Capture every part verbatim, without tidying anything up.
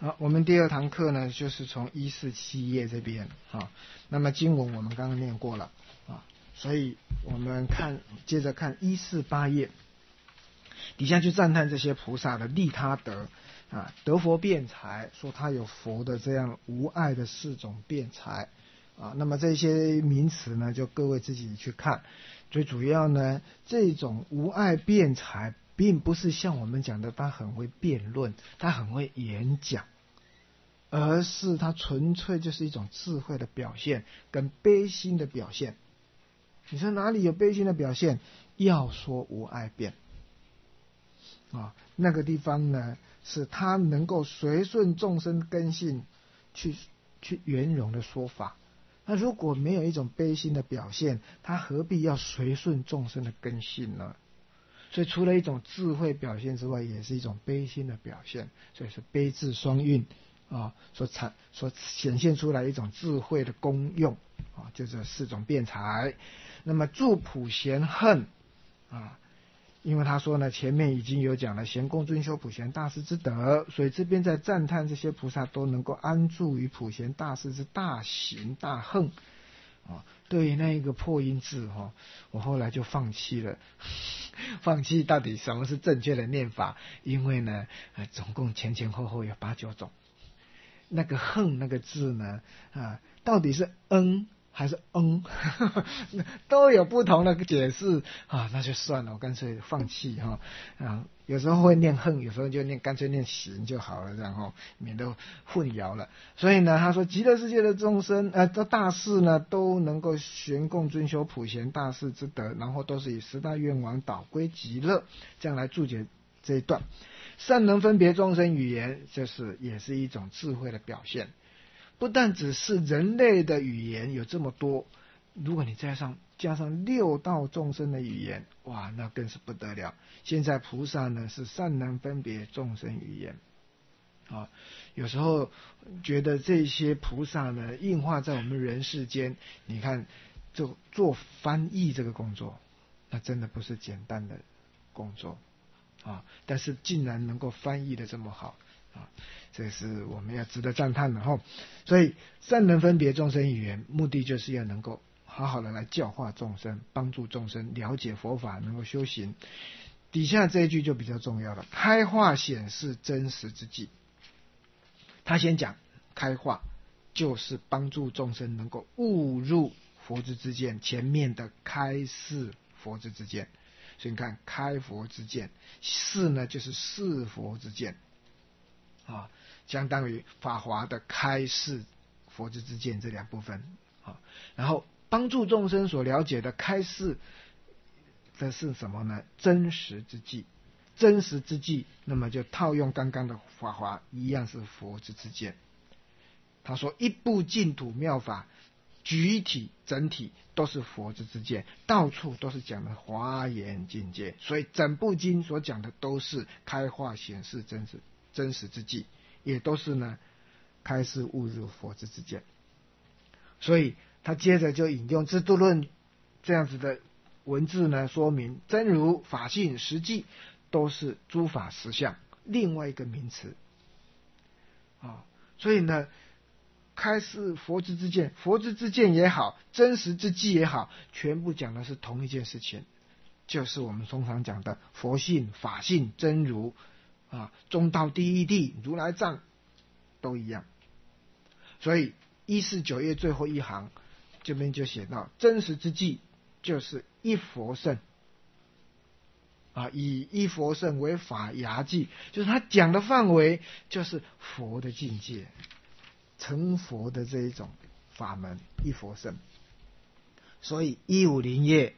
好，我们第二堂课呢，就是从一四七页这边啊。那么经文我们刚刚念过了啊，所以我们看接着看一四八页，底下去赞叹这些菩萨的利他德啊，得佛辩才，说他有佛的这样无碍的四种辩才啊。那么这些名词呢，就各位自己去看。最主要呢，这种无碍辩才，并不是像我们讲的他很会辩论，他很会演讲，而是他纯粹就是一种智慧的表现跟悲心的表现。你说哪里有悲心的表现？要说无碍辩啊，那个地方呢，是他能够随顺众生根性去去圆融的说法。那如果没有一种悲心的表现，他何必要随顺众生的根性呢？所以除了一种智慧表现之外，也是一种悲心的表现，所以是悲智双运啊，所产所显现出来一种智慧的功用啊，就这四种辩才。那么助普贤恨啊，因为他说呢，前面已经有讲了贤供尊修普贤大士之德，所以这边在赞叹这些菩萨都能够安住于普贤大士之大行大恨啊。对于那一个破音字哈，我后来就放弃了，放弃到底什么是正确的念法，因为呢，呃，总共前前后后有八九种。那个恨那个字呢，啊，到底是嗯还是嗯，都有不同的解释啊，那就算了，我干脆放弃哈啊。有时候会念恨，有时候就念干脆念行就好了，然后免得混淆了。所以呢，他说极乐世界的众生呃的大士呢，都能够玄供尊修普贤大士之德，然后都是以十大愿王导归极乐，这样来注解这一段。善能分别众生语言，就是也是一种智慧的表现。不但只是人类的语言有这么多，如果你加上加上六道众生的语言，哇，那更是不得了。现在菩萨呢是善能分别众生语言啊，有时候觉得这些菩萨呢应化在我们人世间，你看就做翻译这个工作，那真的不是简单的工作啊，但是竟然能够翻译的这么好啊，这是我们要值得赞叹的哈。所以善能分别众生语言，目的就是要能够好好的来教化众生，帮助众生了解佛法，能够修行。底下这一句就比较重要了，开化显示真实之际。他先讲开化，就是帮助众生能够悟入佛之之见，前面的开示佛之之见。所以你看，开佛之见，示呢就是示佛之见啊，相当于法华的开示佛之之见这两部分啊。然后帮助众生所了解的开示，这是什么呢？真实之际，真实之际，那么就套用刚刚的法华，一样是佛之之见。他说一部净土妙法，举体整体都是佛之之见，到处都是讲的华严境界，所以整部经所讲的都是开化显示真实真实之际，也都是呢开示悟入佛之之见。所以他接着就引用《智度论》这样子的文字呢，说明真如法性实际都是诸法实相，另外一个名词啊。所以呢，开示佛之之见，佛之之见也好，真实之际也好，全部讲的是同一件事情，就是我们通常讲的佛性、法性、真如啊，中道第一谛、如来藏都一样。所以一四九页最后一行这边就写到，真实之际就是一佛乘啊，以一佛乘为法牙际，就是他讲的范围就是佛的境界，成佛的这一种法门，一佛乘。所以一五零页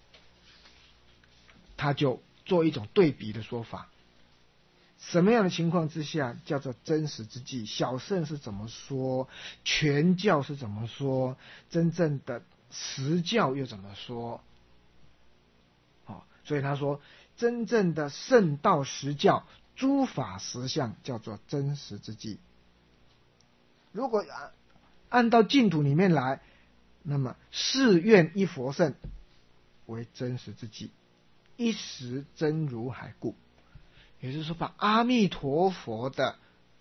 他就做一种对比的说法，什么样的情况之下叫做真实之际？小乘是怎么说？全教是怎么说？真正的实教又怎么说？哦，所以他说，真正的圣道实教，诸法实相叫做真实之际。如果按到净土里面来，那么誓愿一佛乘为真实之际，一时真如海故。也就是说，把阿弥陀佛的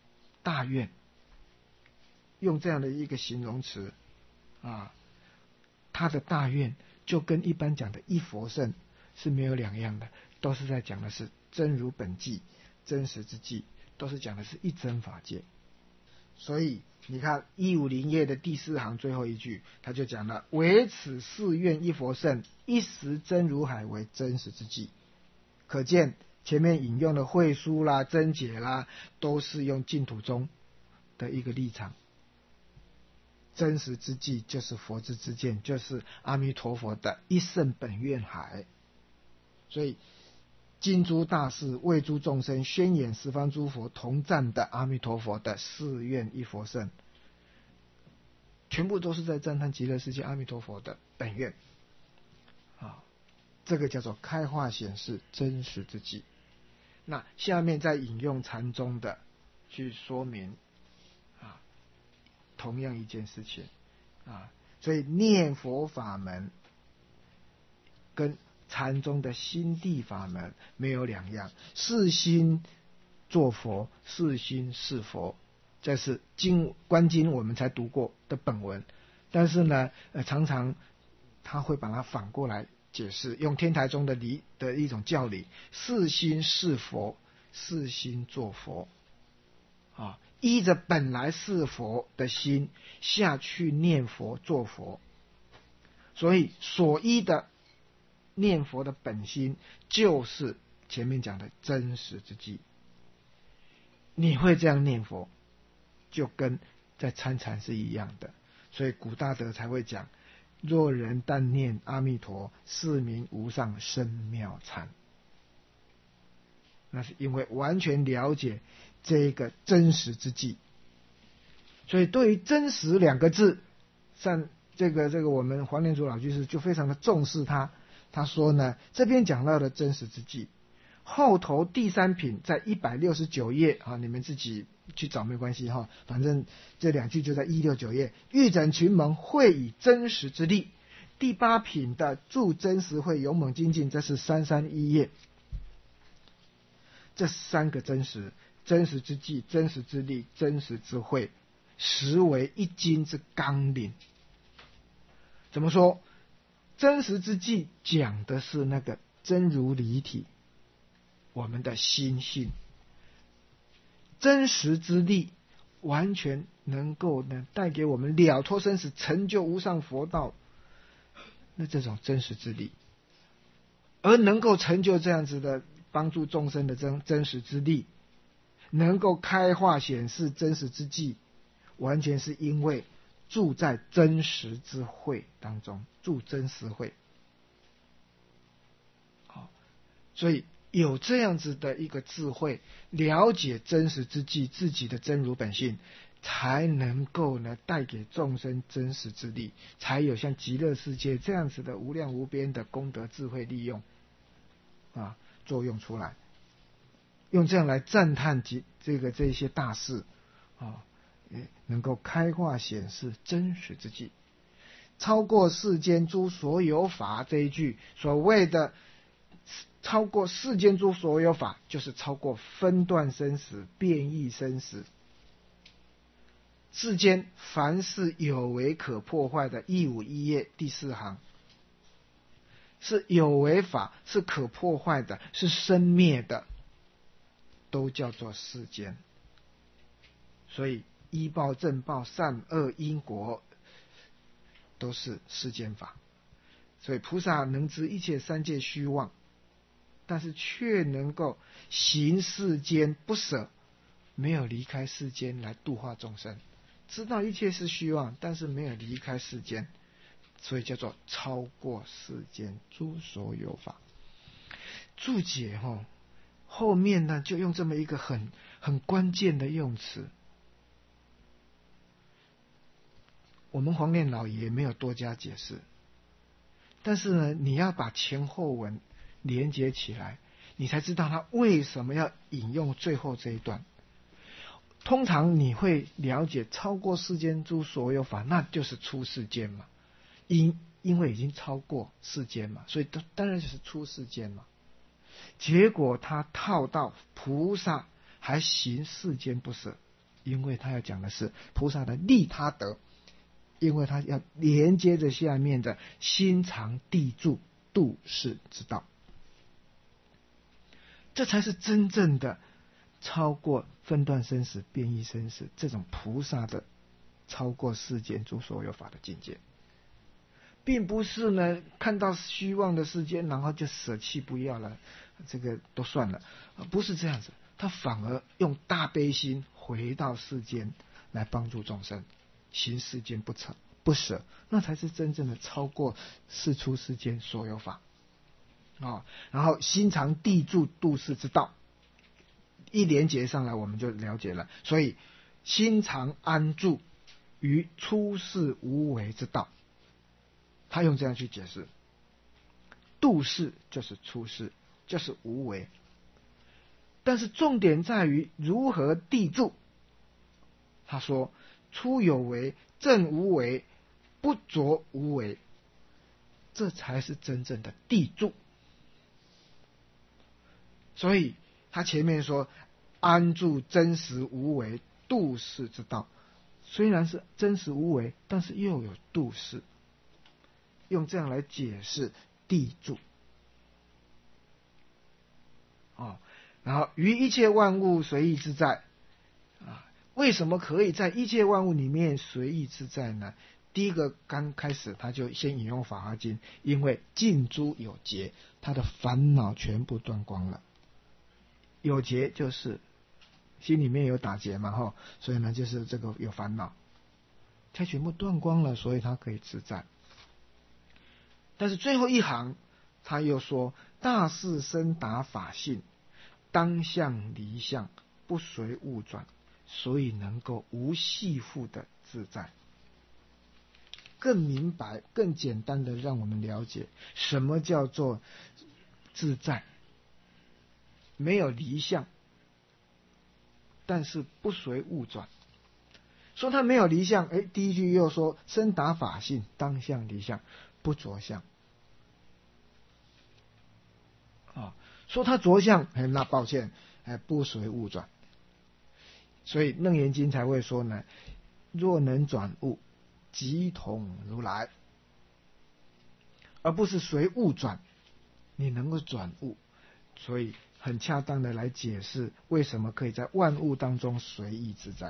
大愿，用这样的一个形容词啊，他的大愿就跟一般讲的一佛圣是没有两样的，都是在讲的是真如本寂、真实之寂，都是讲的是一真法界。所以你看一五零页的第四行最后一句，他就讲了唯此四愿一佛圣，一时真如海为真实之寂。可见前面引用的慧疏啦、真解啦，都是用净土宗的一个立场。真实之寂就是佛之之见，就是阿弥陀佛的一圣本愿海。所以经诸大士为诸众生宣演十方诸佛同赞的阿弥陀佛的四愿一佛圣，全部都是在赞叹极乐世界阿弥陀佛的本愿啊，这个叫做开化显示真实之寂。那下面再引用禅宗的去说明啊，同样一件事情啊，所以念佛法门跟禅宗的心地法门没有两样，是心作佛，是心是佛，这是经观经我们才读过的本文。但是呢，呃，常常他会把它反过来解释，用天台宗的理的一种教理，是心是佛，是心作佛啊，依着本来是佛的心下去念佛做佛，所以所依的念佛的本心就是前面讲的真实之寂。你会这样念佛，就跟在参禅是一样的。所以古大德才会讲，若人但念阿弥陀，是名无上深妙禅。那是因为完全了解这个真实之寂。所以对于真实两个字，像这个这个我们黄念祖老居士就非常的重视它。他说呢，这边讲到的真实之寂，后头第三品在一百六十九页啊，你们自己去找没关系哈，反正这两句就在一百六十九页。欲整群门，会以真实之力。第八品的助真实会勇猛精进，这是三三一页。这三个真实，真实之寂、真实之力、真实之慧，实为一经之纲领。怎么说？真实之寂讲的是那个真如离体，我们的心性。真实之力完全能够呢带给我们了脱生死、成就无上佛道，那这种真实之力，而能够成就这样子的帮助众生的真真实之力，能够开化显示真实之寂，完全是因为住在真实之慧当中，住真实慧。好，所以有这样子的一个智慧，了解真实之寂，自己的真如本性，才能够呢带给众生真实之力，才有像极乐世界这样子的无量无边的功德智慧利用啊作用出来，用这样来赞叹及这个这些大事啊。能够开化显示真实之寂，超过世间诸所有法。这一句所谓的超过世间诸所有法，就是超过分段生死、变异生死。世间凡是有为可破坏的，一五一页第四行，是有为法，是可破坏的，是生灭的，都叫做世间。所以依报正报、善恶因果都是世间法。所以菩萨能知一切三界虚妄，但是却能够行世间不舍，没有离开世间来度化众生。知道一切是虚妄，但是没有离开世间，所以叫做超过世间诸所有法。注解哦，后面呢就用这么一个很很关键的用词。我们黄念老也没有多加解释，但是呢，你要把前后文连接起来，你才知道他为什么要引用最后这一段。通常你会了解超过世间诸所有法，那就是出世间嘛，因因为已经超过世间嘛，所以当然就是出世间嘛。结果他套到菩萨还行世间不舍， 因为他要讲的是菩萨的利他德，因为他要连接着下面的心常地住度世之道，这才是真正的超过分段生死变异生死这种菩萨的超过世间诸所有法的境界，并不是呢看到虚妄的世间然后就舍弃不要了，这个都算了，不是这样子，他反而用大悲心回到世间来帮助众生，行世间不舍不舍，那才是真正的超过世出世间所有法啊、哦。然后心常地住度世之道，一连结上来我们就了解了，所以心常安住于出世无为之道，他用这样去解释，度世就是出世，就是无为，但是重点在于如何地住。他说出有为，正无为，不着无为，这才是真正的地住。所以他前面说安住真实无为度世之道，虽然是真实无为，但是又有度世，用这样来解释地住哦。然后于一切万物随意自在啊，为什么可以在一切万物里面随意自在呢？第一个刚开始他就先引用法华经，因为尽诸有结，他的烦恼全部断光了。有结就是心里面有打结嘛哈，所以呢就是这个有烦恼，他全部断光了，所以他可以自在。但是最后一行他又说大士深达法性，当相离相，不随物转，所以能够无系缚的自在。更明白更简单的让我们了解什么叫做自在，没有离相，但是不随物转。说他没有离相，哎，第一句又说深达法性，当相离相，不着相。啊，说他着相，哎，那抱歉，哎，不随物转。所以楞严经才会说呢，若能转物，即同如来，而不是随物转，你能够转物，所以很恰当的来解释为什么可以在万物当中随意自在。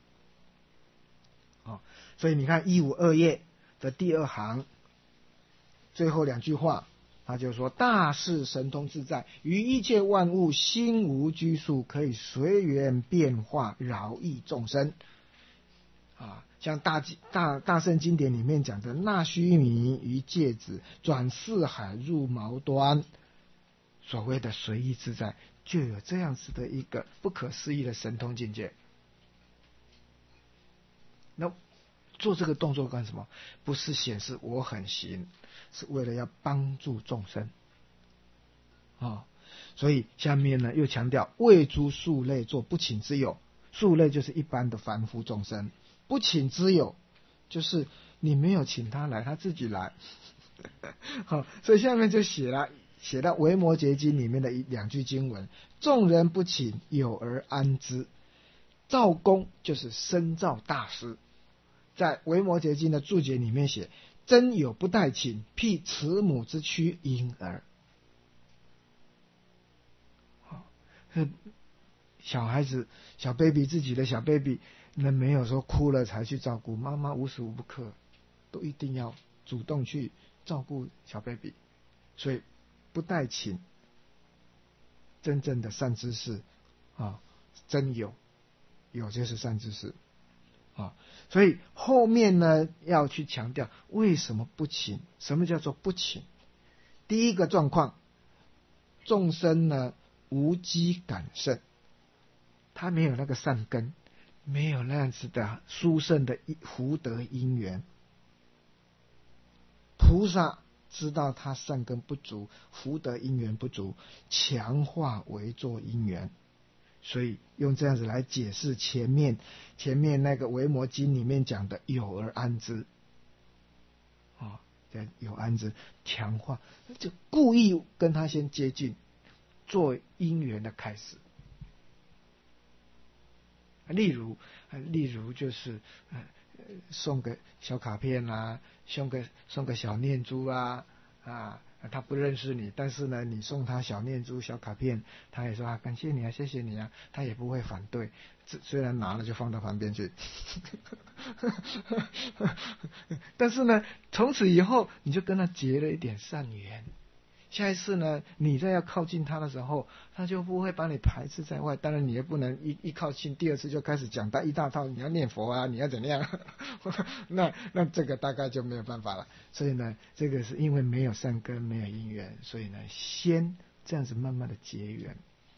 哦，所以你看一五二页的第二行最后两句话，他就说大士神通自在，于一切万物心无拘束，可以随缘变化，饶益众生啊。像大大大圣经典里面讲的那须弥于芥子，转四海入毛端，所谓的随意自在，就有这样子的一个不可思议的神通境界。那做这个动作干什么？不是显示我很行，是为了要帮助众生啊、哦。所以下面呢又强调为诸庶类做不请之友，庶类就是一般的凡夫众生，不请之友就是你没有请他来，他自己来。好，所以下面就写了写到维摩诘经里面的一两句经文：众人不请，有而安之。造功就是深造大师，在维摩诘经的注解里面写：真有不待请，譬慈母之躯婴儿。小孩子小 baby 自己的小 baby， 那没有说哭了才去照顾，妈妈无时无刻都一定要主动去照顾小 baby， 所以不待请，真正的善知识啊，真有有就是善知识啊。所以后面呢要去强调为什么不请，什么叫做不请。第一个状况，众生呢无机感圣，他没有那个善根，没有那样子的殊胜的福德因缘。菩萨知道他善根不足，福德因缘不足，强化为作因缘，所以用这样子来解释前面前面那个维摩经里面讲的有而安之啊，有安之强化，就故意跟他先接近，做因缘的开始例如，例如就是呃送个小卡片啊，送个送个小念珠啊啊。他不认识你，但是呢，你送他小念珠、小卡片，他也说啊，感谢你啊，谢谢你啊，他也不会反对。虽然拿了就放到旁边去，但是呢，从此以后你就跟他结了一点善缘。下一次呢，你再要靠近他的时候，他就不会把你排斥在外。当然，你也不能一一靠近，第二次就开始讲他一大套，你要念佛啊，你要怎么样？那那这个大概就没有办法了。所以呢，这个是因为没有善根，没有因缘，所以呢，先这样子慢慢的结缘，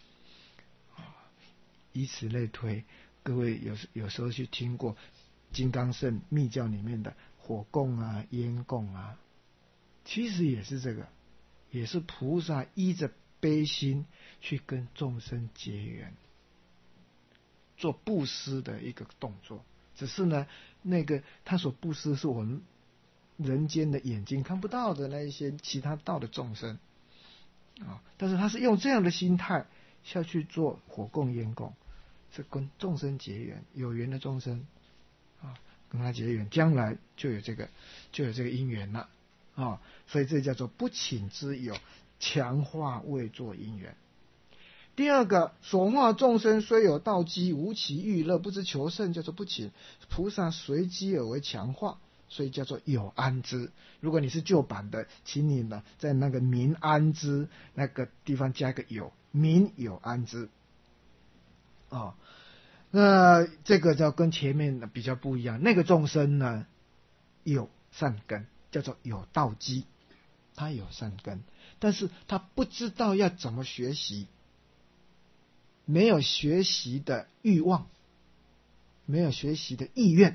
以此类推。各位有有时候去听过金刚乘密教里面的火供啊、烟供啊，其实也是这个。也是菩萨依着悲心去跟众生结缘，做布施的一个动作。只是呢，那个他所布施是我们人间的眼睛看不到的那一些其他道的众生啊，但是他是用这样的心态下去做火供烟供，是跟众生结缘，有缘的众生啊，跟他结缘，将来就有这个就有这个因缘了。啊，所以这叫做不请之友，强化未作因缘。第二个，所化众生虽有道机，无其欲乐，不知求胜，叫做不请。菩萨随机而为强化，所以叫做有安之。如果你是旧版的，请你呢在那个民安之那个地方加个有，民有安之。啊，那这个就跟前面的比较不一样。那个众生呢有善根，叫做有道机，他有善根，但是他不知道要怎么学习，没有学习的欲望，没有学习的意愿，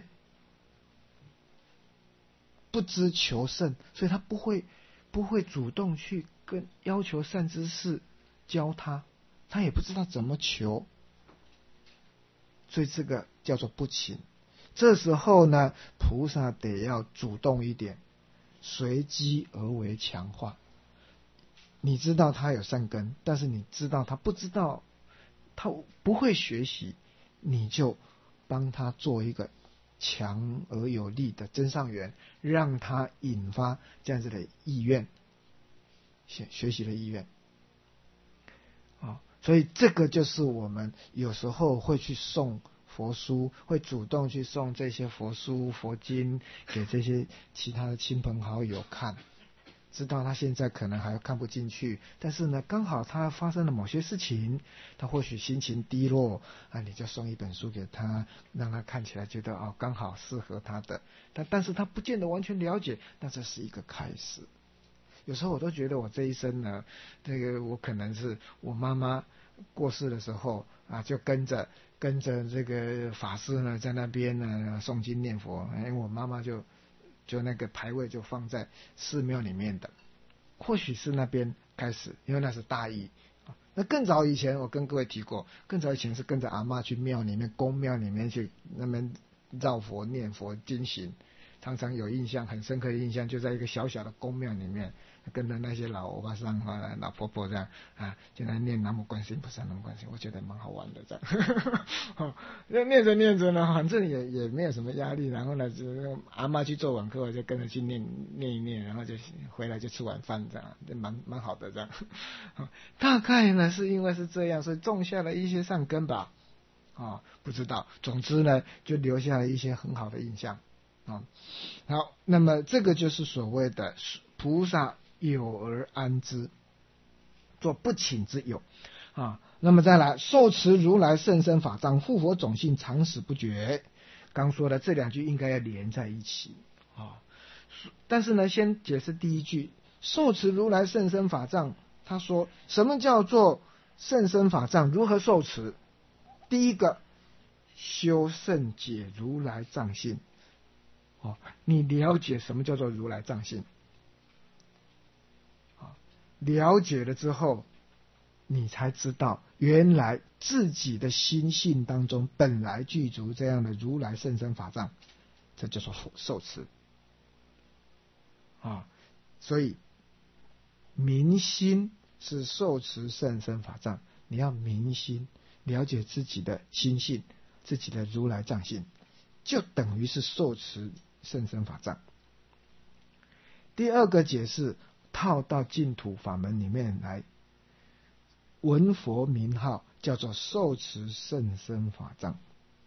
不知求胜，所以他不会不会主动去跟要求善知识教他，他也不知道怎么求，所以这个叫做不勤。这时候呢，菩萨得要主动一点，随机而为强化。你知道他有善根，但是你知道他不知道，他不会学习，你就帮他做一个强而有力的增上缘，让他引发这样子的意愿，学学习的意愿。啊，所以这个就是我们有时候会去送佛书，会主动去送这些佛书佛经给这些其他的亲朋好友看，知道他现在可能还看不进去，但是呢刚好他发生了某些事情，他或许心情低落啊，你就送一本书给他，让他看起来觉得哦刚好适合他的，但但是他不见得完全了解，那这是一个开始。有时候我都觉得我这一生呢，这个我可能是我妈妈过世的时候啊，就跟着跟着这个法师呢在那边呢诵经念佛，因为我妈妈就就那个牌位就放在寺庙里面的，或许是那边开始，因为那是大义。那更早以前我跟各位提过，更早以前是跟着阿嬷去庙里面宫庙里面去那边绕佛念佛经行，常常有印象很深刻的印象，就在一个小小的宫庙里面，跟着那些老欧巴桑啊、老婆婆这样啊，就在念南无观世音菩萨，南无观世音，我觉得蛮好玩的这样。哦，念着念着呢，反正也也没有什么压力，然后呢，就阿嬷去做晚课，我就跟着去念念一念，然后就回来就吃晚饭这样，就蛮蛮好的这样。大概呢是因为是这样，所以种下了一些善根吧。啊、哦，不知道，总之呢，就留下了一些很好的印象。啊、哦，好，那么这个就是所谓的菩萨有而安之，做不请之有啊。那么再来，受持如来甚深法藏，护佛种性，常使不绝。刚说的这两句应该要连在一起啊。但是呢，先解释第一句，受持如来甚深法藏。他说，什么叫做甚深法藏？如何受持？第一个，修胜解如来藏性。哦，你了解什么叫做如来藏性？了解了之后，你才知道原来自己的心性当中本来具足这样的如来甚深法藏，这叫做受持啊。所以明心是受持甚深法藏，你要明心了解自己的心性自己的如来藏性，就等于是受持甚深法藏。第二个解释套到净土法门里面来，闻佛名号叫做受持甚深法藏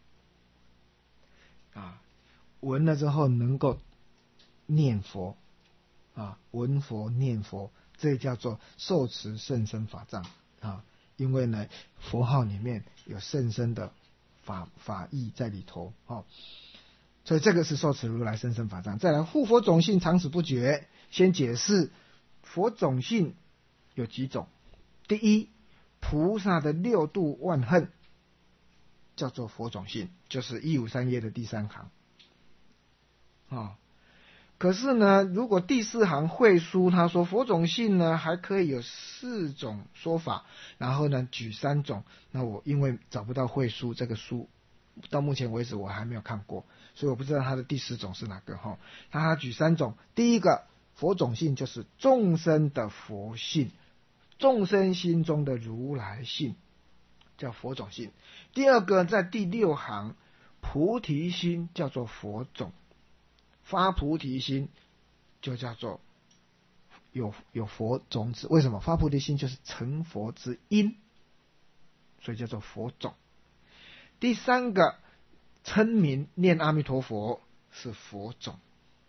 啊，闻了之后能够念佛啊，闻佛念佛，这叫做受持甚深法藏啊。因为呢，佛号里面有甚深的法法义在里头啊，所以这个是受持如来甚深法藏。再来，护佛种性常死不绝。先解释佛种性有几种。第一，菩萨的六度万恨叫做佛种性，就是一五三页的第三行啊。可是呢，如果第四行会书他说佛种性呢还可以有四种说法，然后呢举三种，那我因为找不到会书，这个书到目前为止我还没有看过，所以我不知道他的第四种是哪个哈。他举三种，第一个佛种性就是众生的佛性，众生心中的如来性，叫佛种性。第二个在第六行，菩提心叫做佛种，发菩提心就叫做有有佛种子。为什么？发菩提心就是成佛之因，所以叫做佛种。第三个称名念阿弥陀佛是佛种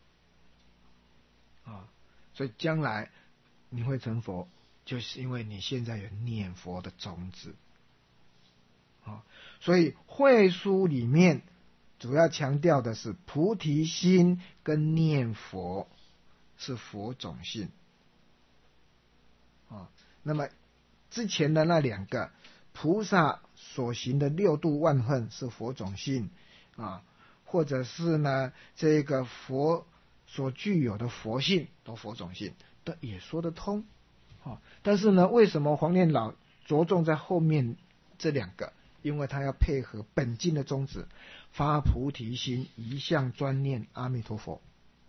啊，所以将来你会成佛，就是因为你现在有念佛的种子啊。所以会书里面主要强调的是菩提心跟念佛是佛种性啊。那么之前的那两个菩萨所行的六度万恨是佛种性啊，或者是呢这个佛所具有的佛性都佛种性，都也说得通啊。但是呢，为什么黄念老着重在后面这两个？因为他要配合本经的宗旨，发菩提心，一向专念阿弥陀佛。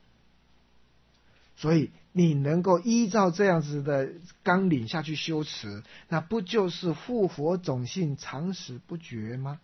所以你能够依照这样子的纲领下去修持，那不就是护佛种性常死不绝吗？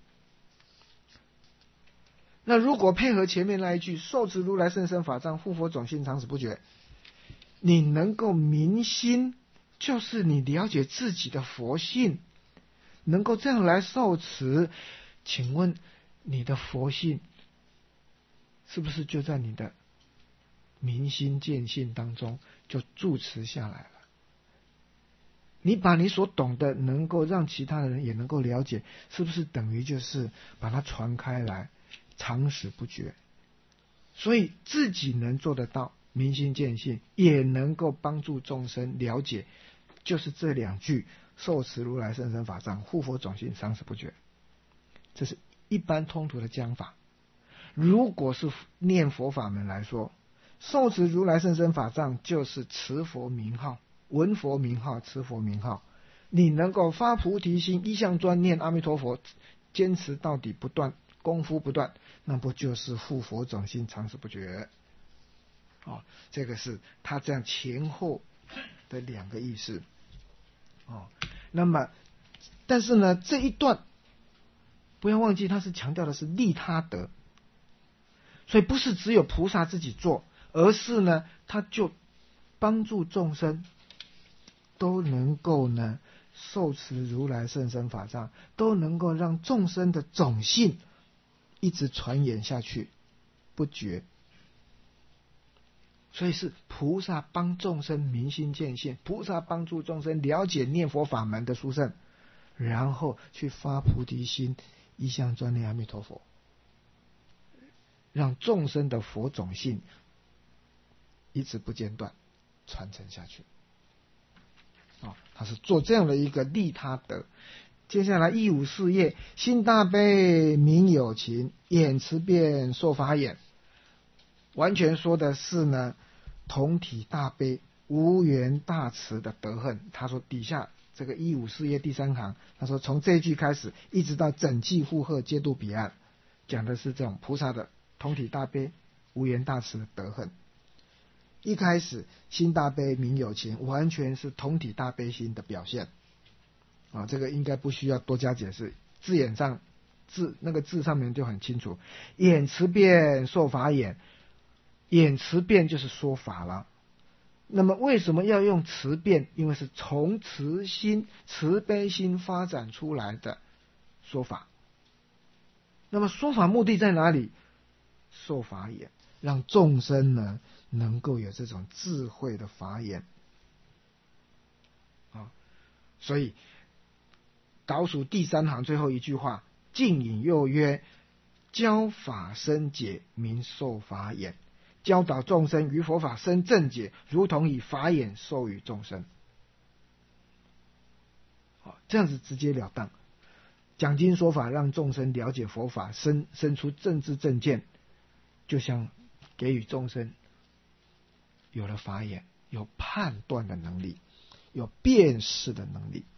那如果配合前面那一句受持如来甚深法藏，护佛种性常死不绝，你能够明心，就是你了解自己的佛性，能够这样来受持，请问你的佛性是不是就在你的明心见性当中就住持下来了？你把你所懂的能够让其他人也能够了解，是不是等于就是把它传开来，常死不绝？所以自己能做得到明心见性，也能够帮助众生了解，就是这两句受持如来甚深法藏，护佛种性常死不绝，这是一般通途的讲法。如果是念佛法门来说，受持如来甚深法藏就是持佛名号，闻佛名号，持佛名号，你能够发菩提心，一向专念阿弥陀佛，坚持到底不断，功夫不断，那不就是护佛种性常死不绝？哦，这个是他这样前后的两个意思。哦，那么但是呢，这一段不要忘记，他是强调的是利他德，所以不是只有菩萨自己做，而是呢，他就帮助众生都能够呢受持如来甚深法藏，都能够让众生的种性一直传演下去，不绝。所以是菩萨帮众生明心见性，菩萨帮助众生了解念佛法门的殊胜，然后去发菩提心，一向专念阿弥陀佛，让众生的佛种性一直不间断传承下去。哦，他是做这样的一个利他德。接下来一五四页，心大悲明有情，眼慈辩受法眼，完全说的是呢同体大悲无缘大慈的德恨。他说底下这个一五四页第三行，他说从这一句开始一直到整季附和皆渡彼岸，讲的是这种菩萨的同体大悲无缘大慈的德恨。一开始心大悲明有情，完全是同体大悲心的表现啊，这个应该不需要多加解释，字眼上字，那个字上面就很清楚，眼慈辩受法眼，眼慈辩就是说法了。那么为什么要用慈辩？因为是从慈心、慈悲心发展出来的说法。那么说法目的在哪里？受法眼，让众生呢能够有这种智慧的法眼啊。所以倒数第三行最后一句话，静引又曰：教法生解，名受法眼。教导众生于佛法生正解，如同以法眼授予众生。好，这样子直截了当，讲经说法，让众生了解佛法，生生出正知正见，就像给予众生有了法眼，有判断的能力，有辨识的能力。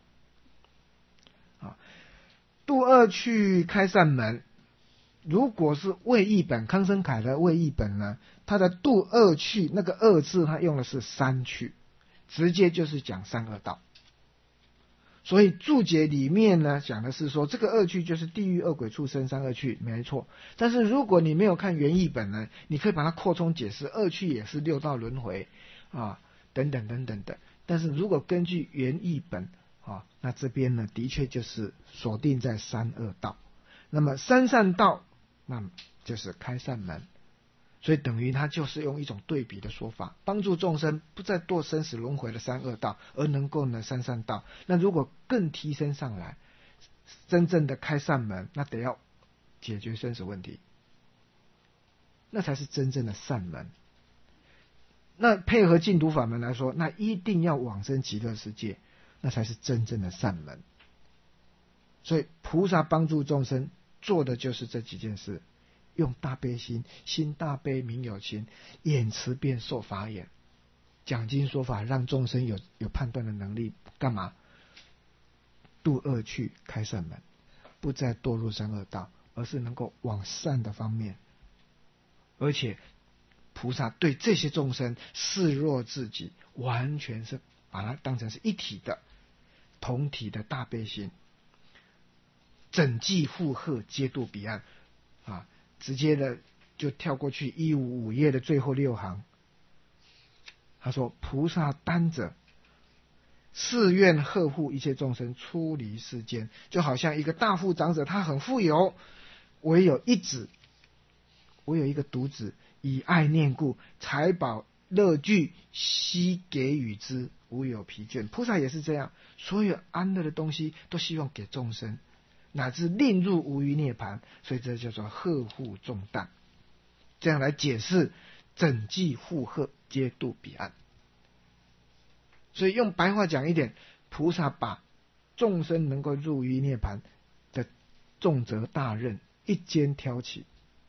啊，度恶趣开善门。如果是魏译本，康生凯的魏译本呢，他的度恶趣那个恶字，他用的是三趣，直接就是讲三恶道。所以注解里面呢讲的是说，这个恶趣就是地狱、恶鬼、畜生三恶趣，没错。但是如果你没有看原译本呢，你可以把它扩充解释，恶趣也是六道轮回啊，等等等等的。但是如果根据原译本啊，那这边呢的确就是锁定在三恶道。那么三善道，那就是开善门。所以等于他就是用一种对比的说法，帮助众生不再堕生死轮回的三恶道，而能够呢三善道。那如果更提升上来，真正的开善门，那得要解决生死问题，那才是真正的善门。那配合净土法门来说，那一定要往生极乐世界，那才是真正的善门。所以菩萨帮助众生做的就是这几件事。用大悲心，心大悲名有情，眼慈辩受法眼，讲经说法，让众生有有判断的能力。干嘛？度恶趣开善门，不再堕入三恶道，而是能够往善的方面。而且菩萨对这些众生视若自己，完全是把它当成是一体的同体的大悲心，整济负荷，皆渡彼岸啊！直接的就跳过去一五五页的最后六行，他说：菩萨担着誓愿呵护一切众生出离世间，就好像一个大富长者，他很富有，唯有一子，唯有一个独子，以爱念故，财宝乐具悉给予之，无有疲倦。菩萨也是这样，所有安乐的东西都希望给众生，乃至令入无余涅槃，所以这叫做呵护重担。这样来解释整济负荷，皆渡彼岸。所以用白话讲一点，菩萨把众生能够入于涅槃的重责大任一肩挑起，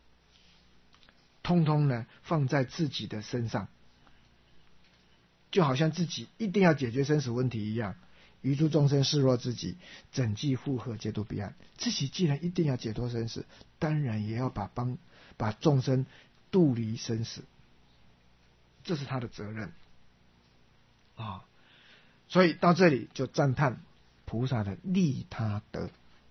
通通呢放在自己的身上，就好像自己一定要解决生死问题一样。于诸众生视若自己，整济负荷，皆渡彼岸。自己既然一定要解脱生死，当然也要把帮把众生渡离生死，这是他的责任啊。所以到这里就赞叹菩萨的利他德。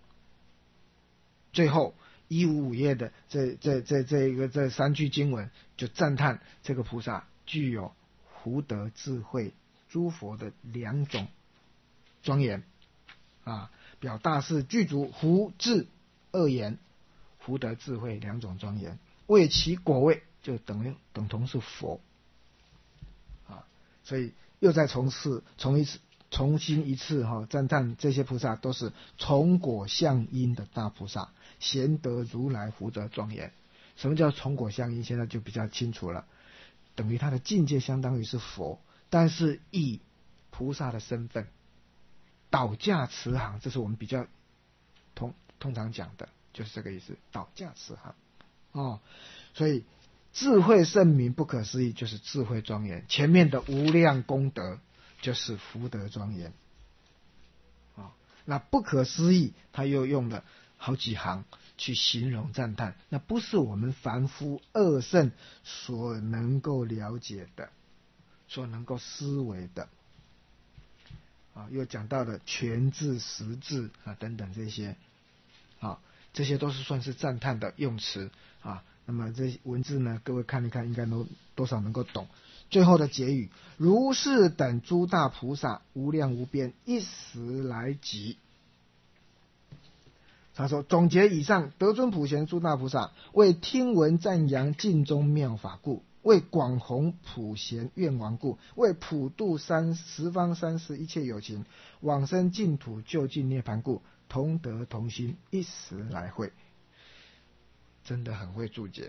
最后一五五页的这这这这一个这三句经文，就赞叹这个菩萨具有福德智慧诸佛的两种庄严啊，表大士具足福智二言，福德智慧两种庄严，为其果位就等于等同是佛啊。所以又再重次重一次重新一次哈、哦、赞叹这些菩萨都是从果相因的大菩萨，贤得如来福德庄严。什么叫从果相因？现在就比较清楚了，等于他的境界相当于是佛，但是以菩萨的身份倒驾慈航，这是我们比较通通常讲的，就是这个意思，倒驾慈航哦。所以智慧圣明不可思议，就是智慧庄严；前面的无量功德，就是福德庄严。哦，那不可思议，他又用了好几行去形容赞叹，那不是我们凡夫二圣所能够了解的，所能够思维的。啊，又讲到了全智、实智啊等等这些，啊， 这些都是算是赞叹的用词啊。那么这文字呢，各位看一看，应该都多少能够懂。最后的结语，如是等诸大菩萨，无量无边，一时来集。他说，总结以上，得尊普贤诸大菩萨，为听闻赞扬尽中妙法故，为广弘普贤愿王故，为普度三十方三世一切有情，往生净土究竟涅槃故，同德同心，一时来会。真的很会注解，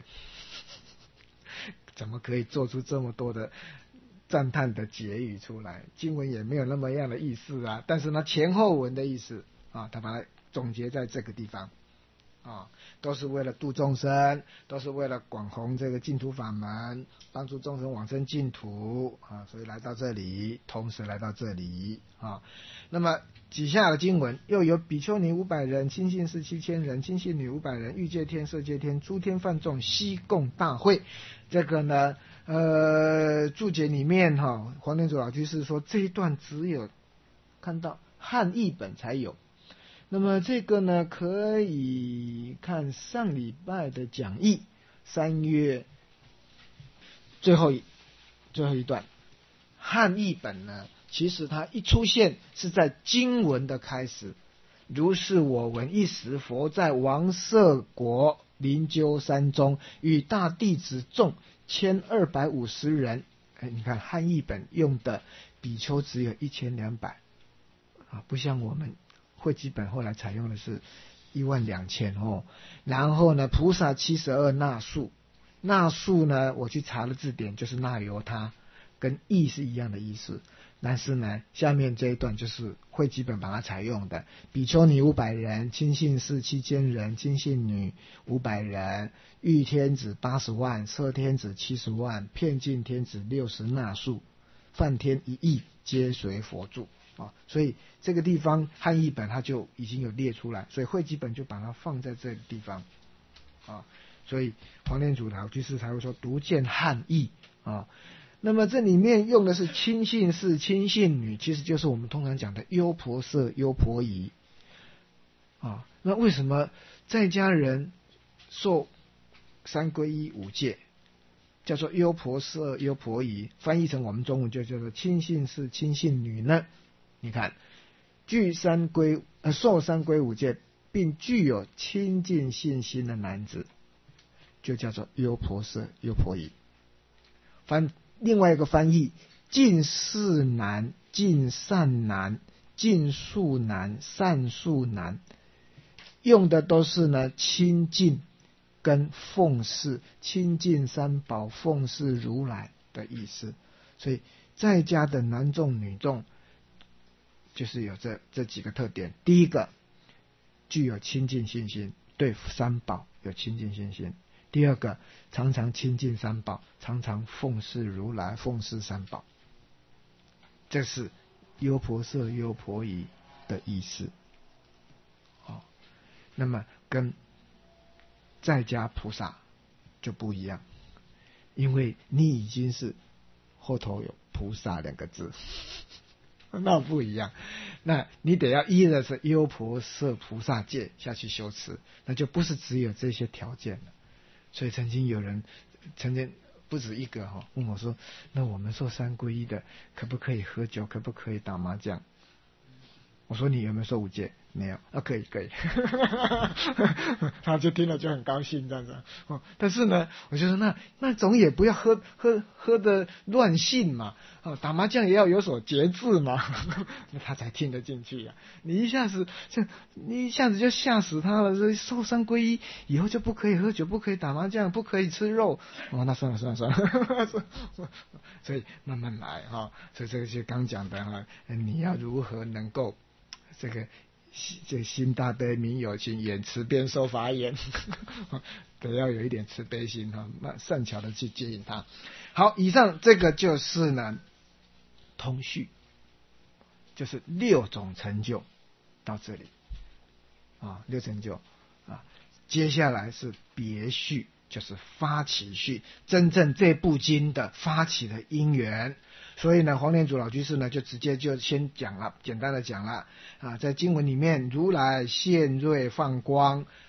怎么可以做出这么多的赞叹的结语出来？经文也没有那么样的意思啊，但是呢，前后文的意思啊，他把它总结在这个地方啊，都是为了度众生，都是为了广弘这个净土法门，帮助众生往生净土啊，所以来到这里，同时来到这里啊。那么底下的经文，又有比丘尼五百人，亲信士七千人，亲信女五百人，欲界天、色界天、诸天梵众悉共大会。这个呢，呃，注解里面哈、哦，黄念祖老居士说这一段只有看到汉译本才有。那么这个呢，可以看上礼拜的讲义，三月最后一最后一段，汉译本呢，其实它一出现是在经文的开始，如是我闻一时，佛在王舍国灵鹫山中，与大弟子众千二百五十人。哎，你看汉译本用的比丘只有一千两百啊，不像我们汇集本后来采用的是一万两千哦。然后呢，菩萨七十二那数，那数呢，我去查了字典，就是那由他，跟义是一样的意思。但是呢，下面这一段就是汇集本把它采用的，比丘尼五百人，亲信士七千人，亲信女五百人，欲天子八十万，摄天子七十万，遍尽天子六十那数，梵天一亿，皆随佛住啊。所以这个地方汉译本它就已经有列出来，所以汇集本就把它放在这个地方啊。所以黄念祖老居士才会说独见汉译啊。那么这里面用的是亲信士、亲信女，其实就是我们通常讲的优婆塞、优婆夷啊。那为什么在家人受三皈依五戒叫做优婆塞、优婆夷，翻译成我们中文就叫做亲信士、亲信女呢？你看，具三皈呃受三皈五戒，并具有清净信心的男子，就叫做优婆塞、优婆夷。翻另外一个翻译，尽事男、尽善男、尽数男、善数男，用的都是呢亲近跟奉事，亲近三宝，奉事如来的意思。所以在家的男众女众就是有这这几个特点。第一个，具有亲近信心，对三宝有亲近信心。第二个，常常亲近三宝，常常奉事如来，奉事三宝。这是优婆塞、优婆夷的意思。哦，那么跟在家菩萨就不一样，因为你已经是后头有菩萨两个字，那不一样。那你得要依的是优婆塞菩萨戒下去修持，那就不是只有这些条件了。所以曾经有人，曾经不止一个哈，问我说：“那我们受三皈依的，可不可以喝酒？可不可以打麻将？”我说：“你有没有受五戒？”没有啊，可以可以，他就听了就很高兴这样子。哦，但是呢，我就说那那总也不要喝喝喝的乱性嘛，哦，打麻将也要有所节制嘛，那他才听得进去呀、啊。你一下子就你一下子就吓死他了，说受三皈依以后就不可以喝酒，不可以打麻将，不可以吃肉。哦，那算了算了算了，所以慢慢来哈、哦。所以这个就刚讲的哈，你要如何能够这个。这心大悲悯有情，眼慈边受法眼，得要有一点慈悲心哈，善巧的去接引他。好，以上这个就是呢通序，就是六种成就到这里啊，六成就啊。接下来是别序，就是发起序，真正这部经的发起的因缘。所以呢，黄念祖老居士呢就直接就先讲了，简单的讲了啊，在经文里面，如来现瑞放光，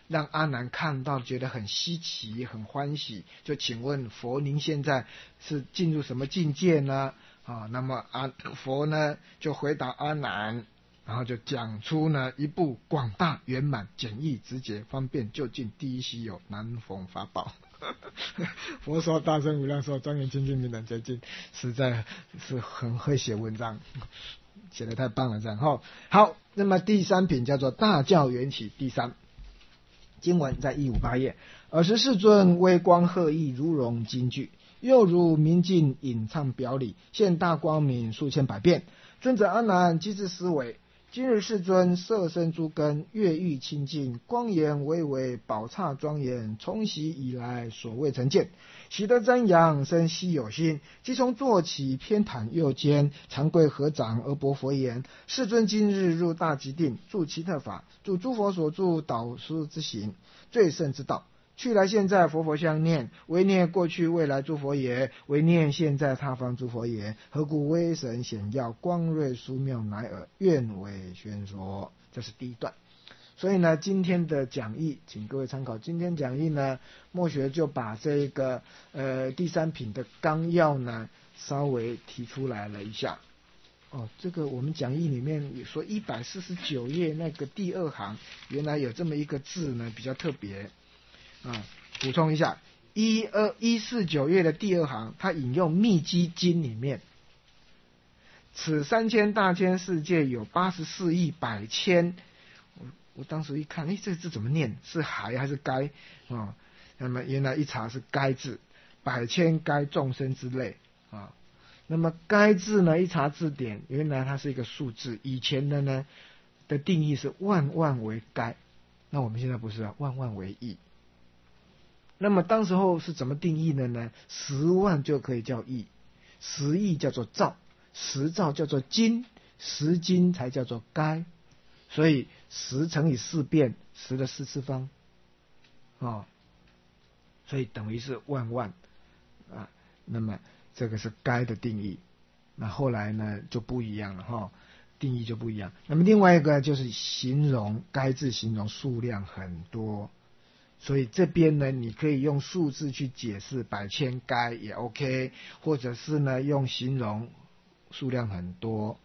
让阿难看到觉得很稀奇很欢喜，就请问佛您现在是进入什么境界呢？啊，那么阿佛呢就回答阿难，然后就讲出呢一部广大圆满简易直接方便就近第一稀有难逢法宝。佛说大乘无量寿庄严清净平等觉净，实在是很会写文章，写得太棒了这样哈。好，那么第三品叫做大教缘起第三，经文在一五八页。尔时世尊微光赫义如融金句，又如明镜隐唱表里，现大光明数千百变。尊者阿难即自思维，今日世尊色身诸根越狱清净，光颜巍巍，宝刹庄严，从昔以来所未曾见，喜得瞻仰生希有心，即从坐起偏袒右肩，长跪合掌而薄佛言：世尊今日入大寂定，住奇特法，住诸佛所住导师之行，最胜之道。去来现在佛佛相念，唯念过去未来诸佛也，唯念现在他方诸佛也。何故威神显耀，光瑞殊妙乃尔，愿为宣说。这是第一段。所以呢，今天的讲义，请各位参考。今天讲义呢，墨学就把这个呃第三品的纲要呢，稍微提出来了一下。哦，这个我们讲义里面说一百四十九页那个第二行，原来有这么一个字呢，比较特别。啊，补充一下，一二一四九页的第二行，他引用《密机经》里面，此三千大千世界有八十四亿百千。我我当时一看，哎，这个字怎么念？是还还是该？啊，那么原来一查是该字，百千该众生之类啊。那么该字呢，一查字典，原来它是一个数字。以前的呢的定义是万万为该，那我们现在不是啊，万万为亿。那么当时候是怎么定义的呢？十万就可以叫亿，十亿叫做兆，十兆叫做斤，十斤才叫做该。所以十乘以四变，十的四次方，哦，所以等于是万万啊。那么这个是该的定义。那后来呢就不一样了哈、哦，定义就不一样。那么另外一个就是形容该字，形容数量很多。所以这边呢，你可以用数字去解释百千该也 OK， 或者是呢用形容数量很多。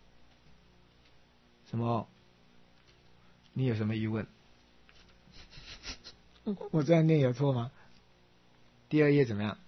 什么？你有什么疑问？我这样念有错吗？第二页怎么样？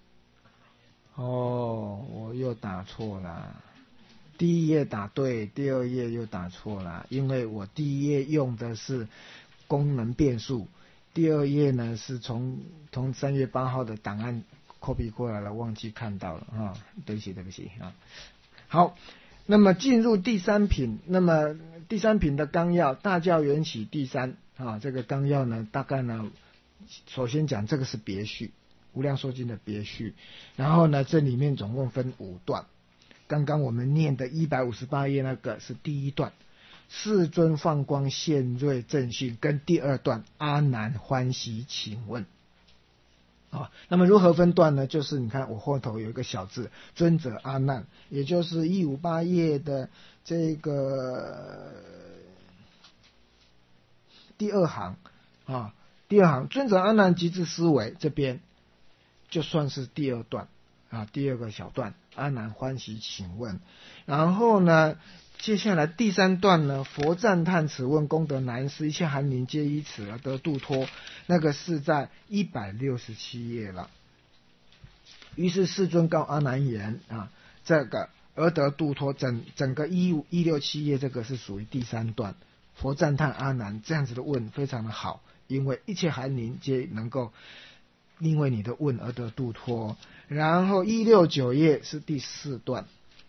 哦，我又打错了。第一页打对，第二页又打错了，因为我第一页用的是功能变数。第二页呢是从从三月八号的档案 copy 过来了，忘记看到了啊，对不起对不起啊。好，那么进入第三品，那么第三品的纲要，大教缘起第三啊，这个纲要呢，大概呢，首先讲这个是别序，无量寿经的别序，然后呢，这里面总共分五段，刚刚我们念的一百五十八页那个是第一段。世尊放光现瑞正信，跟第二段阿难欢喜请问。啊，那么如何分段呢？就是你看我后头有一个小字，尊者阿难，也就是一百五十八页的这个第二行啊，第二行尊者阿难即自思维，这边就算是第二段啊，第二个小段阿难欢喜请问，然后呢？接下来第三段呢，佛赞叹此问功德难思，一切寒灵皆依此而得度脱。那个是在一百六十七页了。于是世尊告阿难言啊，这个而得度脱，整整个一一六七页这个是属于第三段。佛赞叹阿难这样子的问非常的好，因为一切寒灵皆能够因为你的问而得度脱。然后一六九页是第四段。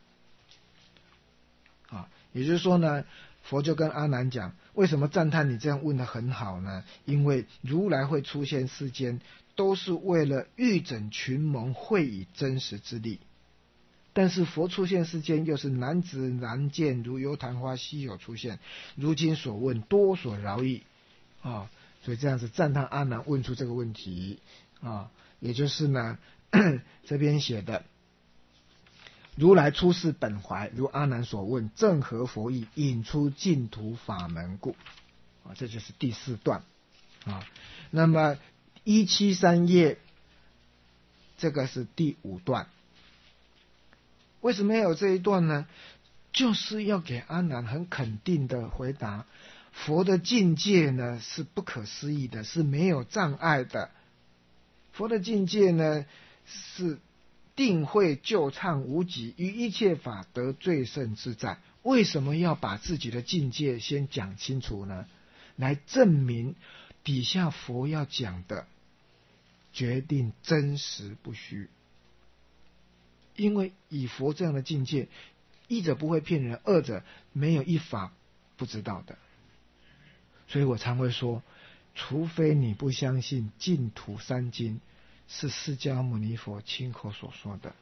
啊，也就是说呢，佛就跟阿难讲，为什么赞叹你这样问得很好呢？因为如来会出现世间，都是为了欲整群蒙，会以真实之力。但是佛出现世间，又是难知难见，如油昙花稀有出现。如今所问，多所饶益啊，所以这样子赞叹阿难问出这个问题啊，也就是呢，这边写的。如来出世本怀，如阿难所问，正合佛意，引出净土法门故。啊，这就是第四段。 啊。那么一七三页这个是第五段，为什么要有这一段呢？就是要给阿难很肯定的回答，佛的境界呢是不可思议的，是没有障碍的。佛的境界呢是定慧救畅无极，于一切法得最胜自在。为什么要把自己的境界先讲清楚呢？来证明底下佛要讲的决定真实不虚。因为以佛这样的境界，一者不会骗人，二者没有一法不知道的。所以我常会说，除非你不相信净土三经是释迦牟尼佛亲口所说的，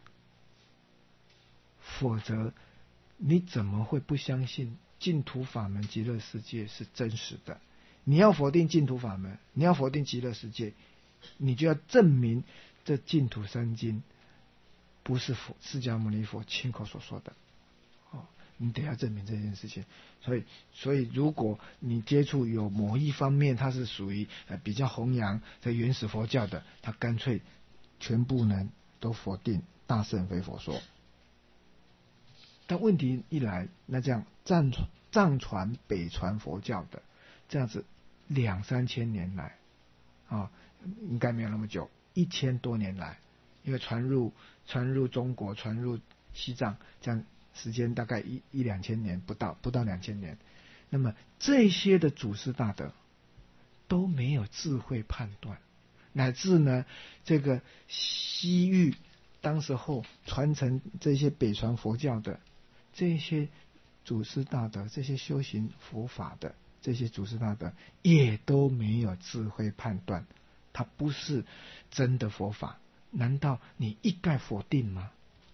否则你怎么会不相信净土法门极乐世界是真实的？你要否定净土法门，你要否定极乐世界，你就要证明这净土三经不是佛释迦牟尼佛亲口所说的。哦，你得要证明这件事情。所以，所以如果你接触有某一方面，它是属于呃比较弘扬这原始佛教的，他干脆全部呢都否定大乘非佛说。但问题一来，那这样藏传藏传北传佛教的这样子两三千年来啊，应该没有那么久，一千多年来，因为传入传入中国，传入西藏，这样时间大概一一两千年不到，不到两千年。那么这些的祖师大德都没有智慧判断，乃至呢这个西域当时候传承这些北传佛教的这些祖师大德，这些修行佛法的这些祖师大德也都没有智慧判断，它不是真的佛法。难道你一概否定吗？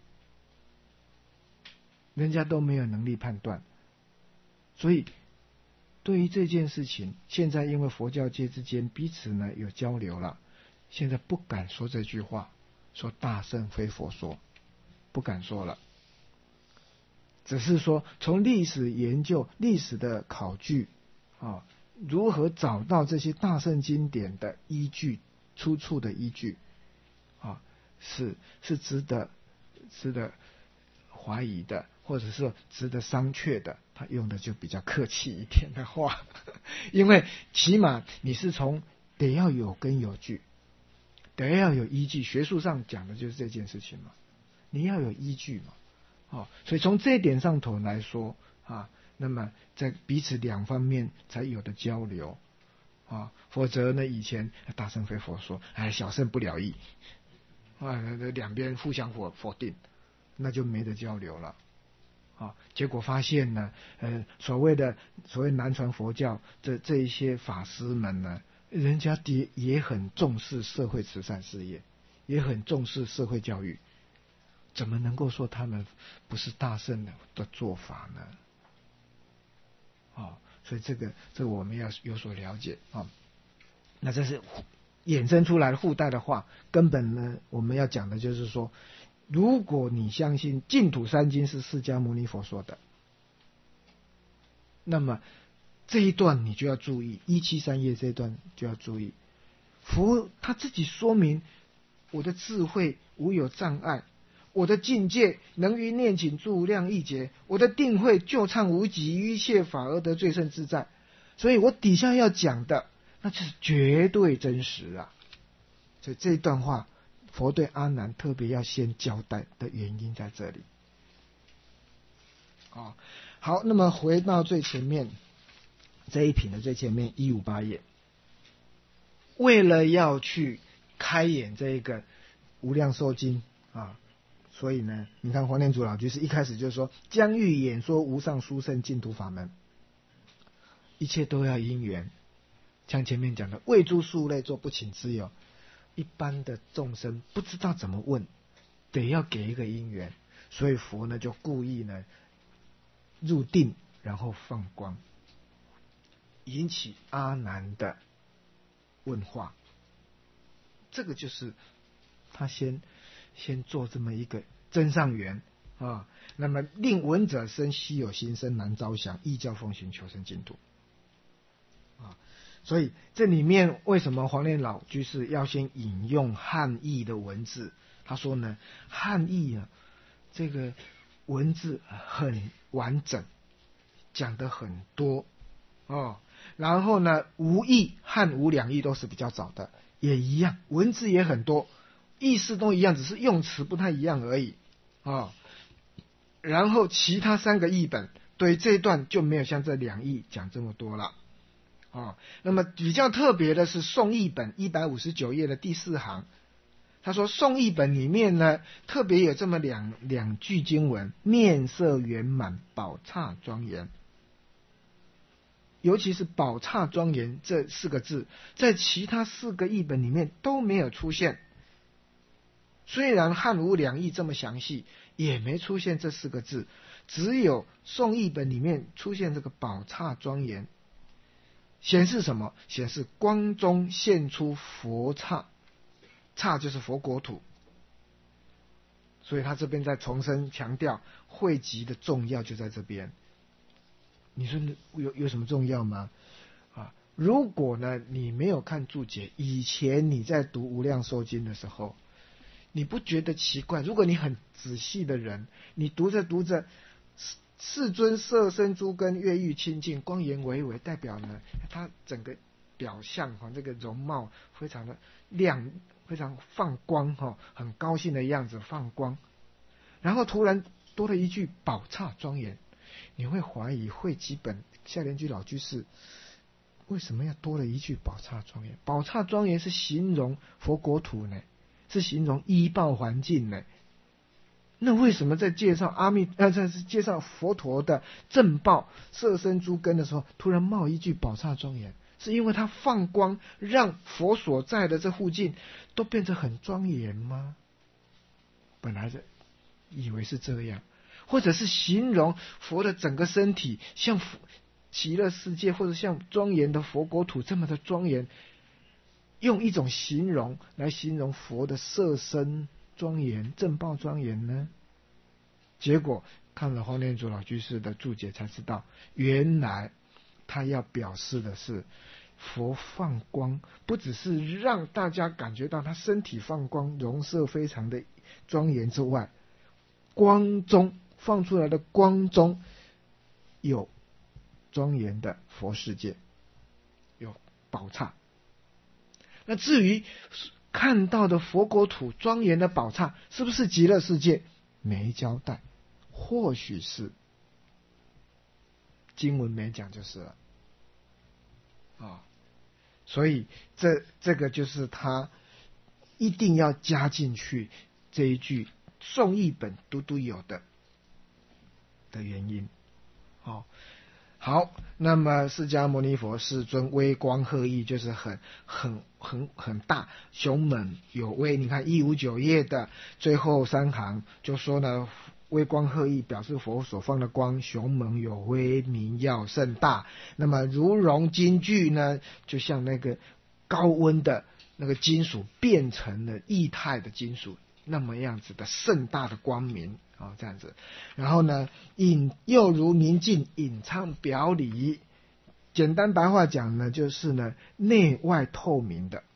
人家都没有能力判断。所以对于这件事情，现在因为佛教界之间彼此呢有交流了，现在不敢说这句话，说大乘非佛说，不敢说了。只是说从历史研究、历史的考据啊，如何找到这些大乘经典的依据、出处的依据啊，是是值得值得怀疑的，或者是值得商榷的。他用的就比较客气一点的话，因为起码你是从得要有根有据，得要有依据。学术上讲的就是这件事情嘛，你要有依据嘛。哦，所以从这一点上头来说啊，那么在彼此两方面才有的交流啊，否则呢，以前大乘非佛说，哎，小乘不了义啊，两边互相否否定，那就没得交流了啊。结果发现呢，呃，所谓的所谓南传佛教这这一些法师们呢，人家也也很重视社会慈善事业，也很重视社会教育。怎么能够说他们不是大乘的的做法呢？哦，所以这个这个我们要有所了解啊、哦。那这是衍生出来的附带的话，根本呢我们要讲的就是说，如果你相信净土三经是释迦牟尼佛说的，那么这一段你就要注意，一七三页这一段就要注意，佛他自己说明我的智慧无有障碍。我的境界能于念请诸无量亿劫，我的定慧救畅无极，于一切法而得最胜自在。所以我底下要讲的，那就是绝对真实啊！所以这一段话，佛对阿难特别要先交代的原因在这里。哦，好，那么回到最前面这一品的最前面一五八页，为了要去开演这个无量寿经啊。所以呢，你看黄念祖老居士一开始就说，将欲演说无上殊胜净土法门，一切都要因缘。像前面讲的，为诸数类做不请之有，一般的众生不知道怎么问，得要给一个因缘。所以佛呢就故意呢入定，然后放光，引起阿难的问话。这个就是他先先做这么一个真上缘啊，那么令闻者生稀有心生难招降，异教奉行求生净土啊。 所以这里面为什么黄念老居士要先引用汉译的文字？他说呢，汉译啊，这个文字很完整，讲得很多哦。然后呢，无译汉无两译都是比较早的，也一样，文字也很多，意思都一样，只是用词不太一样而已哦。然后其他三个译本对这一段就没有像这两译讲这么多了哦。那么比较特别的是宋译本一百五十九页的第四行，他说宋译本里面呢，特别有这么两两句经文：面色圆满，宝刹庄严。尤其是宝刹庄严这四个字，在其他四个译本里面都没有出现。虽然汉无两译这么详细，也没出现这四个字，只有宋译本里面出现这个宝刹庄严，显示什么？显示光中现出佛刹，刹就是佛国土。所以他这边在重申强调汇集的重要就在这边。你说有有什么重要吗？啊，如果呢你没有看注解，以前你在读无量寿经的时候，你不觉得奇怪？如果你很仔细的人，你读着读着，世尊色身诸根越狱清净，光颜巍巍，代表呢他整个表象哈，这个容貌非常的亮，非常放光哈，很高兴的样子放光。然后突然多了一句宝刹庄严，你会怀疑汇集本下莲居老居士为什么要多了一句宝刹庄严？宝刹庄严是形容佛国土呢，是形容依报环境呢。那为什么在介绍阿弥呃，在介绍佛陀的正报色身诸根的时候，突然冒一句宝刹庄严？是因为它放光，让佛所在的这附近都变得很庄严吗？本来是以为是这样，或者是形容佛的整个身体像极乐世界，或者像庄严的佛国土这么的庄严，用一种形容来形容佛的色身庄严、正报庄严呢？结果看了黄念祖老居士的注解才知道，原来他要表示的是佛放光，不只是让大家感觉到他身体放光，容色非常的庄严之外，光中放出来的光中有庄严的佛世界，有宝刹。那至于看到的佛国土庄严的宝刹是不是极乐世界，没交代，或许是，经文没讲就是了啊。所以这这个就是他一定要加进去这一句宋译本独独有的的原因。好，好，那么释迦牟尼佛世尊威光赫义，就是很很很很大，雄猛有威。你看一五九页的最后三行就说呢，威光赫义表示佛所放的光雄猛有威，明耀甚大。那么如熔金具呢，就像那个高温的那个金属变成了液态的金属，那么样子的盛大的光明啊、哦，这样子。然后呢，隐又如明镜隐藏表里，简单白话讲呢，就是呢内外透明的。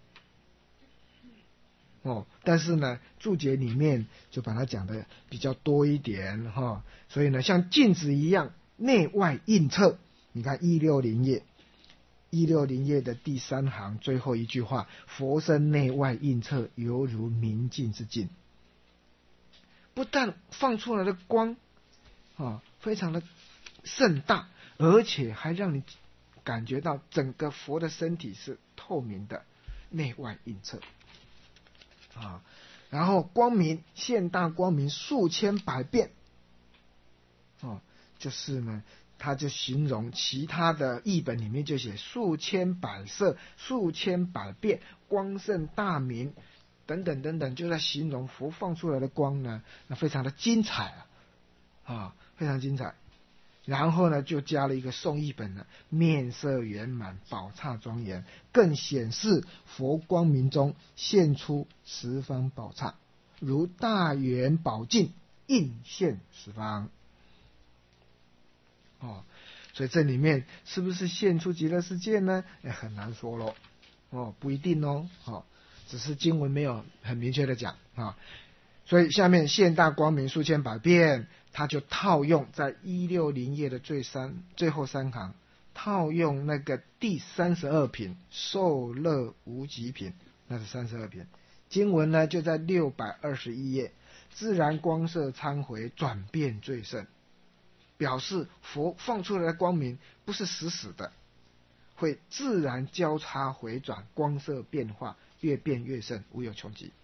哦，但是呢，注解里面就把它讲的比较多一点哈、哦，所以呢，像镜子一样内外映彻。你看一六零页，一六零页的第三行最后一句话：佛身内外映彻，犹如明镜之镜。不但放出来的光啊、哦，非常的盛大，而且还让你感觉到整个佛的身体是透明的，内外映彻。啊，然后光明现大光明数千百变，哦，就是呢，他就形容其他的译本里面就写数千百色、数千百变、光盛大明等等等等，就在形容佛放出来的光呢，那非常的精彩啊，啊，非常精彩。然后呢，就加了一个宋译本呢，面色圆满，宝刹庄严，更显示佛光明中现出十方宝刹，如大圆宝镜映现十方。哦， 所以这里面是不是现出极乐世界呢？也很难说咯。哦，不一定哦。哦，只是经文没有很明确的讲啊。所以下面现大光明数千百遍，他就套用在一六零页的最三最后三行，套用那个第三十二品受乐无极品，那是三十二品。经文呢就在六百二十一页，自然光色参回，转变最胜，表示佛放出来的光明不是死死的，会自然交叉回转，光色变化，越变越胜，无有穷极。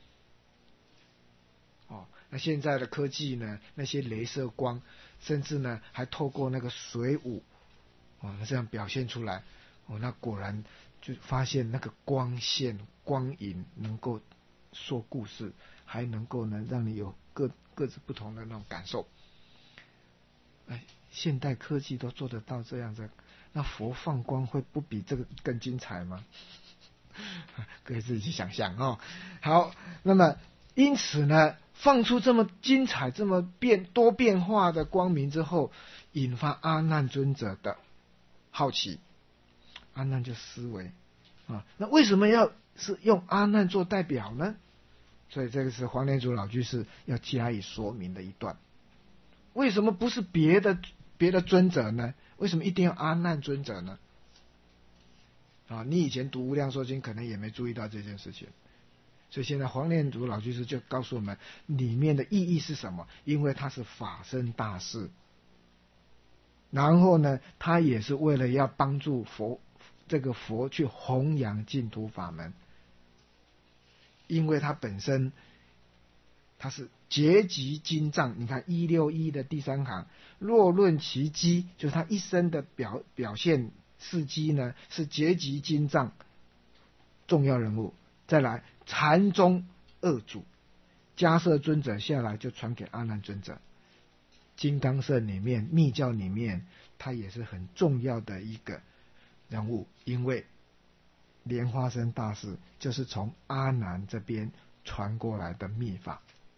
哦，那现在的科技呢，那些雷射光，甚至呢还透过那个水舞，哦，这样表现出来，哦，那果然就发现那个光线、光影能够说故事，还能够呢让你有各各自不同的那种感受。哎，现代科技都做得到这样子，那佛放光会不比这个更精彩吗？可以自己去想象哦。好，那么因此呢，放出这么精彩、这么变多变化的光明之后，引发阿难尊者的好奇。阿难就思维啊，那为什么要是用阿难做代表呢？所以这个是黄莲祖老居士要加以说明的一段。为什么不是别的别的尊者呢？为什么一定要阿难尊者呢？啊，你以前读《无量寿经》可能也没注意到这件事情，所以现在黄莲祖老居士就告诉我们里面的意义是什么？因为他是法身大士，然后呢，他也是为了要帮助佛这个佛去弘扬净土法门，因为他本身他是结集经藏，你看一六一的第三行，若论其机，就是他一生的表表现事迹呢，是结集经藏重要人物。再来禅宗二祖迦摄尊者下来就传给阿难尊者，金刚社里面密教里面他也是很重要的一个人物，因为莲花生大师就是从阿难这边传过来的密法。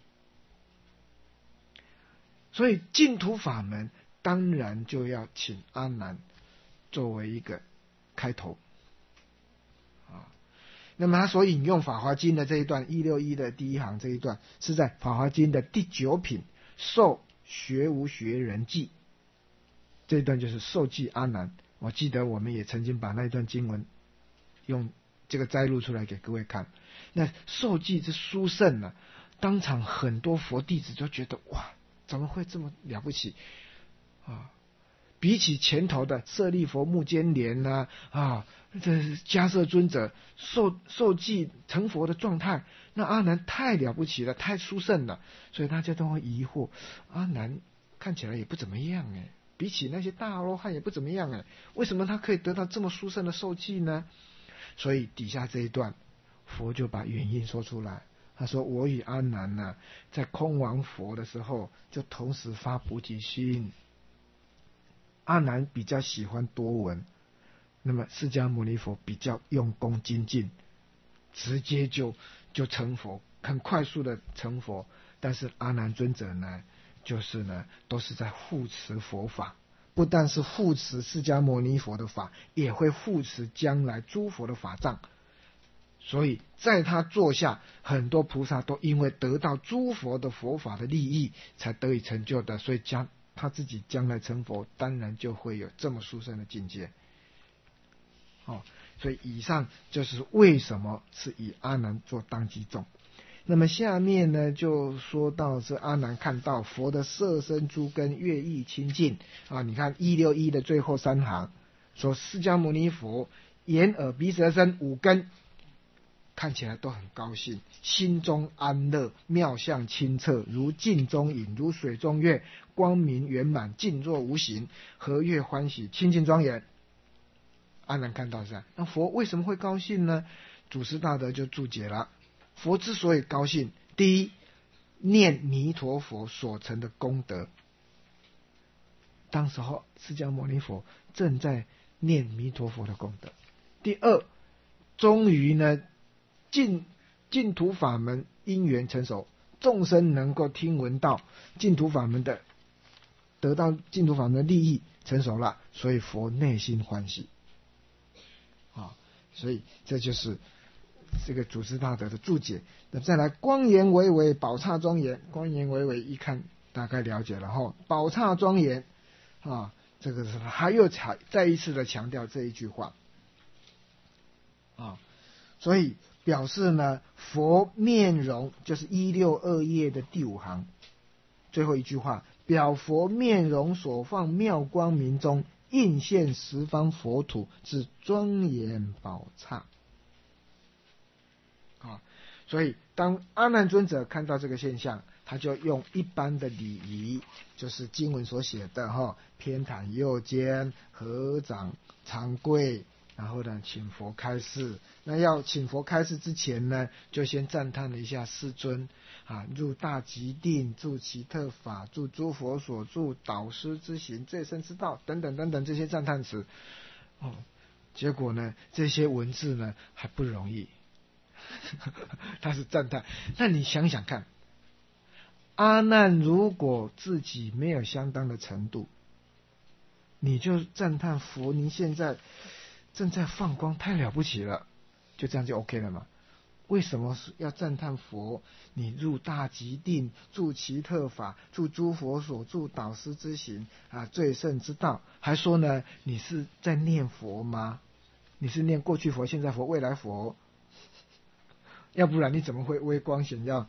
所以净土法门当然就要请阿难作为一个开头啊。那么他所引用《法华经》的这一段一六一的第一行这一段，是在《法华经》的第九品受学无学人记，这一段就是受记阿难。我记得我们也曾经把那一段经文用这个摘录出来给各位看。那受记之殊胜呢、啊，当场很多佛弟子就觉得哇，怎么会这么了不起啊？比起前头的舍利佛、目犍连呐啊，这迦摄尊者受受记成佛的状态，那阿难太了不起了，太殊胜了，所以大家都会疑惑，阿难看起来也不怎么样哎，比起那些大阿罗汉也不怎么样哎，为什么他可以得到这么殊胜的受记呢？所以底下这一段，佛就把原因说出来。他说：“我与阿难呢、啊，在空王佛的时候，就同时发菩提心。阿难比较喜欢多闻，那么释迦牟尼佛比较用功精进，直接就就成佛，很快速的成佛。但是阿难尊者呢，就是呢，都是在护持佛法，不但是护持释迦牟尼佛的法，也会护持将来诸佛的法藏。”所以在他座下，很多菩萨都因为得到诸佛的佛法的利益，才得以成就的。所以将他自己将来成佛，当然就会有这么殊胜的境界。哦，所以以上就是为什么是以阿难做当机众。那么下面呢，就说到是阿难看到佛的色身诸根越益清净啊。你看一六一的最后三行说，释迦牟尼佛眼耳鼻舌身五根看起来都很高兴，心中安乐，妙相清澈，如镜中影，如水中月，光明圆满，静若无形，和悦欢喜，清净庄严。阿难看到是这样，那佛为什么会高兴呢？祖师大德就注解了，佛之所以高兴，第一，念弥陀佛所成的功德。当时候释迦牟尼佛正在念弥陀佛的功德。第二，终于呢净净土法门因缘成熟，众生能够听闻到净土法门的，得到净土法门的利益， 成熟了，所以佛内心欢喜。啊，所以这就是这个祖师大德的注解。那再来光颜巍巍，宝刹庄严。光颜巍巍一看大概了解了哈，宝刹庄严啊，这个是还又强再一次的强调这一句话啊，所以表示呢，佛面容就是一六二页的第五行最后一句话，表佛面容所放妙光明中，映现十方佛土之庄严宝刹。啊，所以当阿难尊者看到这个现象，他就用一般的礼仪，就是经文所写的哈，偏袒右肩，合掌长跪，然后呢，请佛开示。那要请佛开示之前呢，就先赞叹了一下世尊啊，入大极定，住奇特法，住诸佛所住，导师之行，最深之道，等等等等这些赞叹词。哦，结果呢，这些文字呢还不容易，他是赞叹。那你想想看，阿难如果自己没有相当的程度，你就赞叹佛，您现在正在放光，太了不起了，就这样就 OK 了嘛？为什么要赞叹佛？你入大极定，住奇特法，住诸佛所住，导师之行啊，最胜之道。还说呢，你是在念佛吗？你是念过去佛、现在佛、未来佛？要不然你怎么会微光显耀？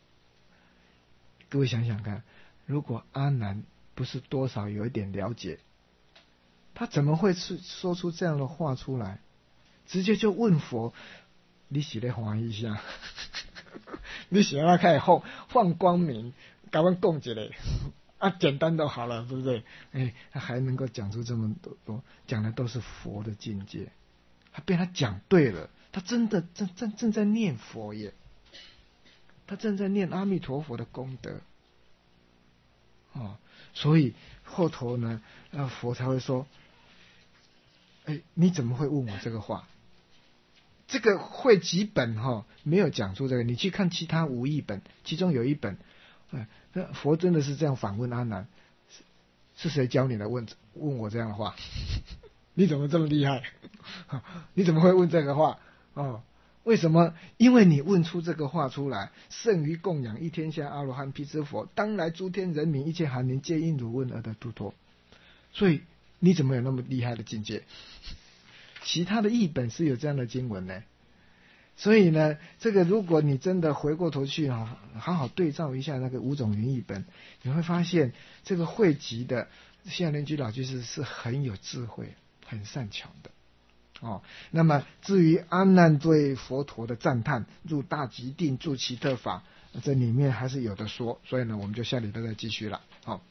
各位想想看，如果阿难不是多少有一点了解，他怎么会说出这样的话出来？直接就问佛：“你是在欢一下？你想要开始放放光明，赶快供起来啊，简单就好了，对不对？”哎，他还能够讲出这么多多，讲的都是佛的境界，他被他讲对了，他真的正正正在念佛耶，他正在念阿弥陀佛的功德。哦，所以后头呢，呃，佛才会说：“哎，你怎么会问我这个话？”这个会几本哈、哦、没有讲出这个，你去看其他五译本，其中有一本，哎，佛真的是这样反问阿难：是谁教你来问问我这样的话？你怎么这么厉害？你怎么会问这个话？哦，为什么？因为你问出这个话出来，胜于供养一天下阿罗汉辟支佛，当来诸天人民一切寒灵皆因汝问而得度脱。所以你怎么有那么厉害的境界？其他的译本是有这样的经文呢，所以呢，这个如果你真的回过头去啊，好好对照一下那个五种云译本，你会发现这个汇集的现莲居老居士是很有智慧、很善巧的哦。那么至于阿难对佛陀的赞叹，入大极定，住奇特法，这里面还是有的说，所以呢，我们就下礼拜再继续了。好。